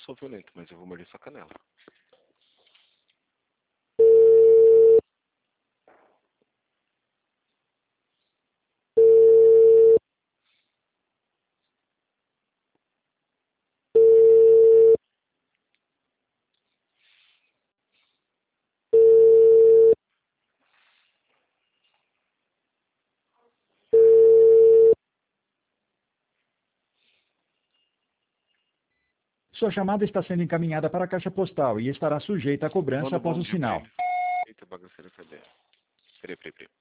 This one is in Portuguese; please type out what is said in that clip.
sou violento, mas eu vou morder sua canela. Sua chamada está sendo encaminhada para a caixa postal e estará sujeita a cobrança Manda um após bom o dia pra sinal. ele. Eita, bagaceira, cadê? Peraí.